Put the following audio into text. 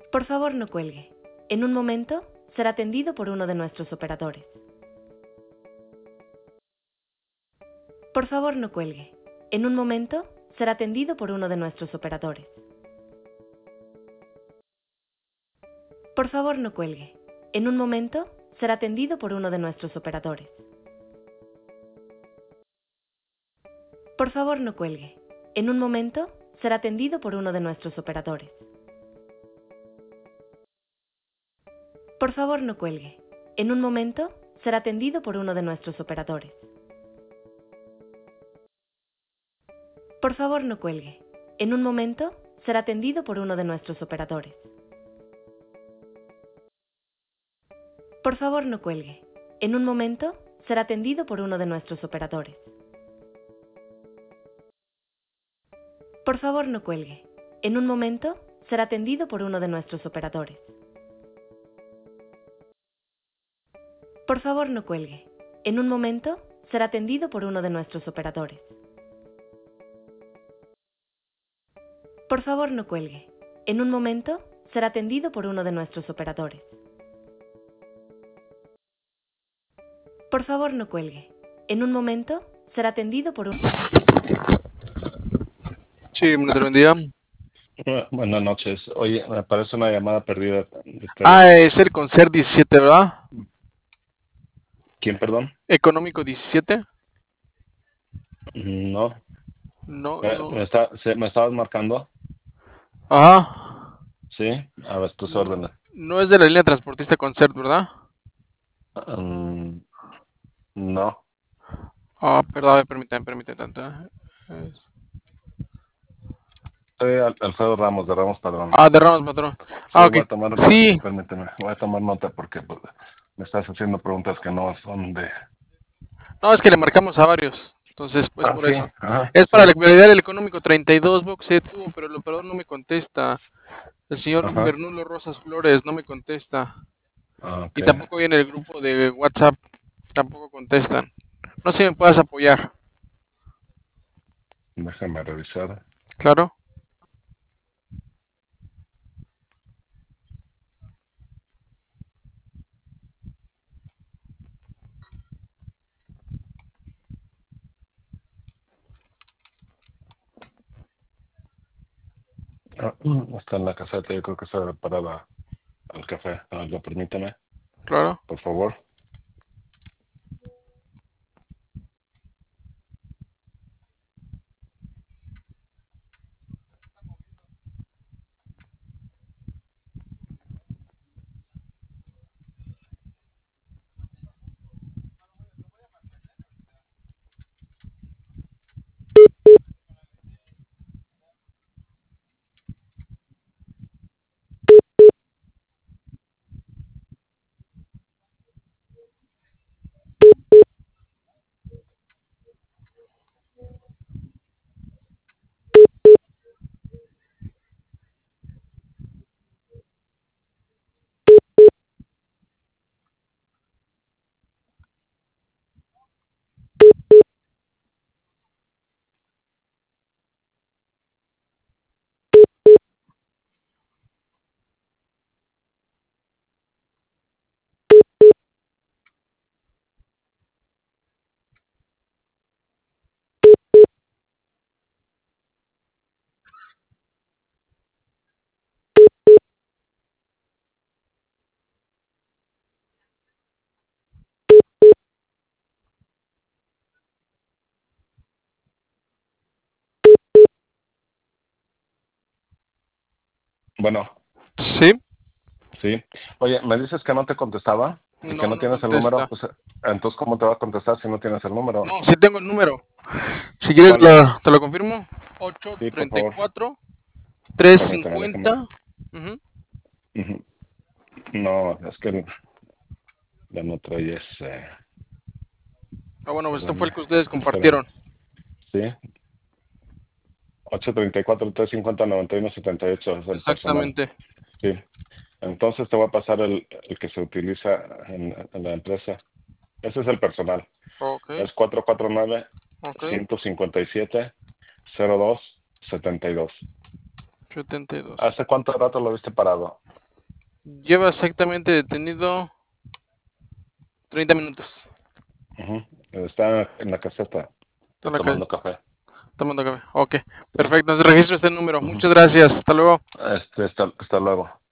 Por favor, no cuelgue. En un momento, será atendido por uno de nuestros operadores. Por favor, no cuelgue. En un momento, será atendido por uno de nuestros operadores. Por favor, no cuelgue. En un momento, será atendido por uno de nuestros operadores. Por favor, no cuelgue. En un momento, será atendido por uno de nuestros operadores. Por favor, no cuelgue. En un momento, será atendido por uno de nuestros operadores. Por favor, no cuelgue. En un momento, será atendido por uno de nuestros operadores. Por favor, no cuelgue. En un momento, será atendido por uno de nuestros operadores. Por favor, no cuelgue. En un momento, será atendido por uno de nuestros operadores. Por favor, no cuelgue. En un momento, será atendido por uno de nuestros operadores. Por favor, no cuelgue. En un momento, será atendido por uno de nuestros operadores. Por favor, no cuelgue. En un momento, será atendido por un... Sí, me te vendía. Buenas noches. Oye, me aparece una llamada perdida de ustedes. Ah, es el Concert 17, ¿verdad? ¿Quién, perdón? Económico 17. No. No, ¿Me no. estabas marcando? Ajá. Sí. A ver, tus órdenes. No es de la línea transportista Concert, ¿verdad? Mm, no. Ah, perdón, a ver, permítame tanto. Es- Soy Alfredo Ramos, de Ramos Padrón. Ah, de Ramos, patrón. Sí, Ah, ok. voy a tomar, Sí. permíteme, voy a tomar nota porque pues, me estás haciendo preguntas que no son de... No, es que le marcamos a varios. Entonces, pues Ah, por sí, eso. ajá, Es sí, para validar el económico 32 box set, pero el operador no me contesta. El señor ajá, Bernulo Rosas Flores no me contesta. ok. Y tampoco viene el grupo de WhatsApp. Tampoco contestan. No sé si me puedas apoyar. Déjame revisar. Claro. Ah, está en la caseta, yo creo que está parada al café. A ver, permíteme, Claro. por favor. Bueno, Sí. sí. Oye, me dices que no te contestaba y que No, no no tienes el número. contesta. Pues, entonces, ¿cómo te va a contestar si no tienes el número? No, sí tengo el número. Si quieres, ¿Cuál es? te lo confirmo. Ocho Sí, por treinta y favor. cuatro trescientos Permíteme, déjame. cincuenta. Ujú. Ujú. No, es que ya no trae ese. Ah, bueno, pues este fue Espérame, el que ustedes espérame. compartieron. Sí, 834-350-9178 es el personal. Exactamente. Sí. Entonces te voy a pasar el que se utiliza en la empresa. Ese es el personal. Ok, Es 449 ok. 157 02 72. 72. ¿Hace cuánto rato lo viste parado? Lleva exactamente detenido 30 minutos. Ujú. Está en la caseta Está en la calle, tomando café. tomando café. Ok, perfecto. Entonces registro este número. Ujú. Muchas gracias. Hasta luego. Hasta luego.